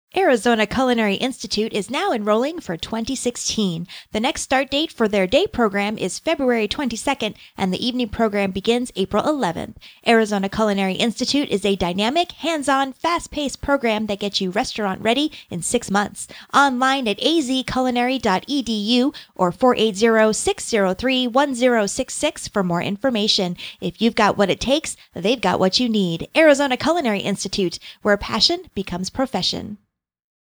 Arizona Culinary Institute is now enrolling for 2016. The next start date for their day program is February 22nd, and the evening program begins April 11th. Arizona Culinary Institute is a dynamic, hands-on, fast-paced program that gets you restaurant ready in 6 months. Online at azculinary.edu or 480-603-1066 for more information. If you've got what it takes, they've got what you need. Arizona Culinary Institute, where passion becomes profession.